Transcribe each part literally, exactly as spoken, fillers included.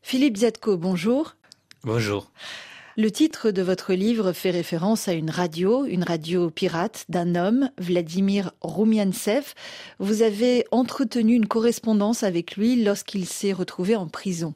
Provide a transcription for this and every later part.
Philippe Ziadko, bonjour. Bonjour. Le titre de votre livre fait référence à une radio, une radio pirate d'un homme, Vladimir Roumiantsev. Vous avez entretenu une correspondance avec lui lorsqu'il s'est retrouvé en prison.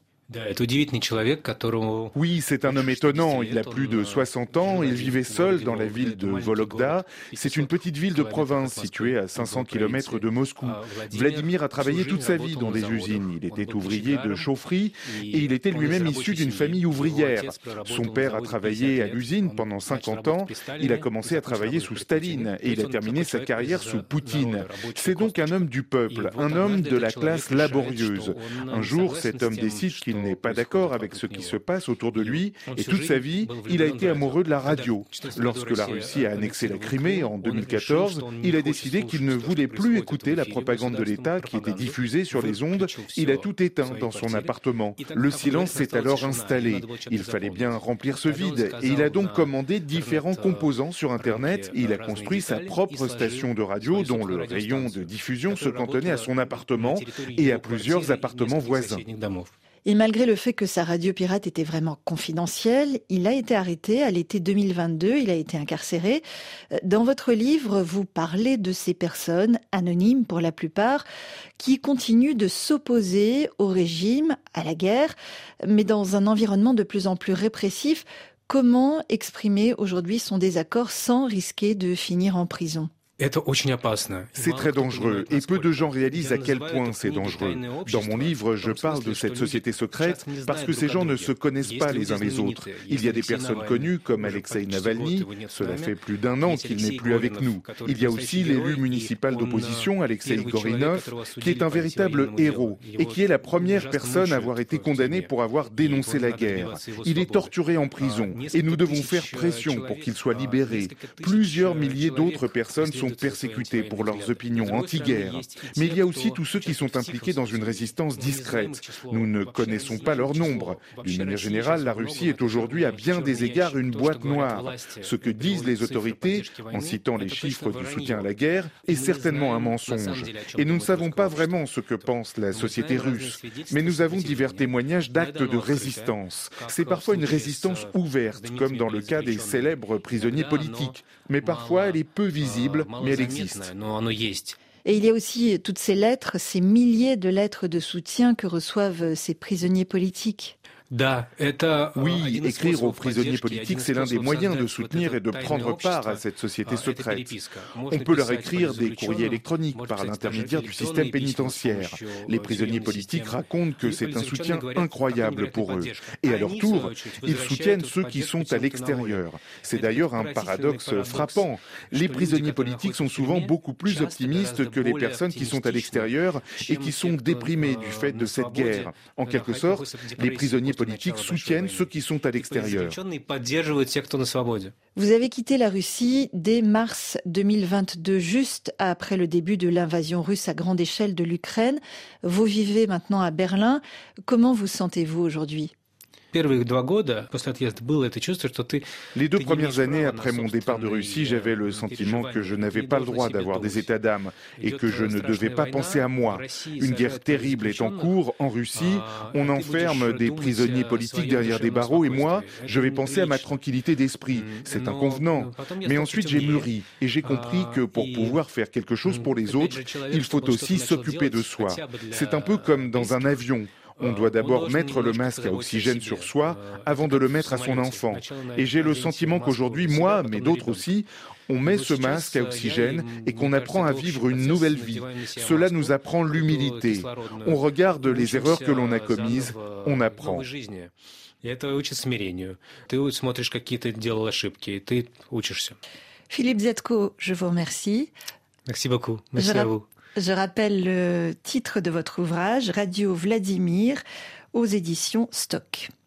Oui, c'est un homme étonnant. Il a plus de soixante ans. Il vivait seul dans la ville de Vologda. C'est une petite ville de province située à cinq cents kilomètres de Moscou. Vladimir a travaillé toute sa vie dans des usines. Il était ouvrier de chaufferie et il était lui-même issu d'une famille ouvrière. Son père a travaillé à l'usine pendant cinquante ans. Il a commencé à travailler sous Staline et il a terminé sa carrière sous Poutine. C'est donc un homme du peuple, un homme de la classe laborieuse. Un jour, cet homme décide qu'il n'est pas d'accord avec ce qui se passe autour de lui et toute sa vie, il a été amoureux de la radio. Lorsque la Russie a annexé la Crimée en deux mille quatorze, il a décidé qu'il ne voulait plus écouter la propagande de l'État qui était diffusée sur les ondes. Il a tout éteint dans son appartement. Le silence s'est alors installé. Il fallait bien remplir ce vide et il a donc commandé différents composants sur Internet. Il a construit sa propre station de radio dont le rayon de diffusion se cantonnait à son appartement et à plusieurs appartements voisins. Et malgré le fait que sa radio pirate était vraiment confidentielle, il a été arrêté à l'été deux mille vingt-deux, il a été incarcéré. Dans votre livre, vous parlez de ces personnes, anonymes pour la plupart, qui continuent de s'opposer au régime, à la guerre, mais dans un environnement de plus en plus répressif. Comment exprimer aujourd'hui son désaccord sans risquer de finir en prison ? C'est très dangereux et peu de gens réalisent à quel point c'est dangereux. Dans mon livre, je parle de cette société secrète parce que ces gens ne se connaissent pas les uns les autres. Il y a des personnes connues comme Alexei Navalny, cela fait plus d'un an qu'il n'est plus avec nous. Il y a aussi l'élu municipal d'opposition, Alexei Gorinov, qui est un véritable héros et qui est la première personne à avoir été condamnée pour avoir dénoncé la guerre. Il est torturé en prison et nous devons faire pression pour qu'il soit libéré. Plusieurs milliers d'autres personnes sont persécutés pour leurs opinions anti-guerre. Mais il y a aussi tous ceux qui sont impliqués dans une résistance discrète. Nous ne connaissons pas leur nombre. D'une manière générale, la Russie est aujourd'hui à bien des égards une boîte noire. Ce que disent les autorités, en citant les chiffres du soutien à la guerre, est certainement un mensonge. Et nous ne savons pas vraiment ce que pense la société russe. Mais nous avons divers témoignages d'actes de résistance. C'est parfois une résistance ouverte, comme dans le cas des célèbres prisonniers politiques. Mais parfois, elle est peu visible, mais elle existe. Et il y a aussi toutes ces lettres, ces milliers de lettres de soutien que reçoivent ces prisonniers politiques. Oui, écrire aux prisonniers politiques, c'est l'un des moyens de soutenir et de prendre part à cette société secrète. On peut leur écrire des courriers électroniques par l'intermédiaire du système pénitentiaire. Les prisonniers politiques racontent que c'est un soutien incroyable pour eux. Et à leur tour, ils soutiennent ceux qui sont à l'extérieur. C'est d'ailleurs un paradoxe frappant. Les prisonniers politiques sont souvent beaucoup plus optimistes que les personnes qui sont à l'extérieur et qui sont déprimées du fait de cette guerre. En quelque sorte, les prisonniers politiques soutiennent ceux qui sont à l'extérieur. Vous avez quitté la Russie dès mars deux mille vingt-deux, juste après le début de l'invasion russe à grande échelle de l'Ukraine. Vous vivez maintenant à Berlin. Comment vous sentez-vous aujourd'hui ? Les deux premières années après mon départ de Russie, j'avais le sentiment que je n'avais pas le droit d'avoir des états d'âme et que je ne devais pas penser à moi. Une guerre terrible est en cours en Russie. On enferme des prisonniers politiques derrière des barreaux et moi, je vais penser à ma tranquillité d'esprit. C'est inconvenant. Mais ensuite, j'ai mûri et j'ai compris que pour pouvoir faire quelque chose pour les autres, il faut aussi s'occuper de soi. C'est un peu comme dans un avion. On doit d'abord mettre le masque à oxygène sur soi avant de le mettre à son enfant. Et j'ai le sentiment qu'aujourd'hui, moi, mais d'autres aussi, on met ce masque à oxygène et qu'on apprend à vivre une nouvelle vie. Cela nous apprend l'humilité. On regarde les erreurs que l'on a commises, on apprend. Philippe Ziadko, je vous remercie. Merci beaucoup. Merci à vous. Je rappelle le titre de votre ouvrage, Radio Vladimir, aux éditions Stock.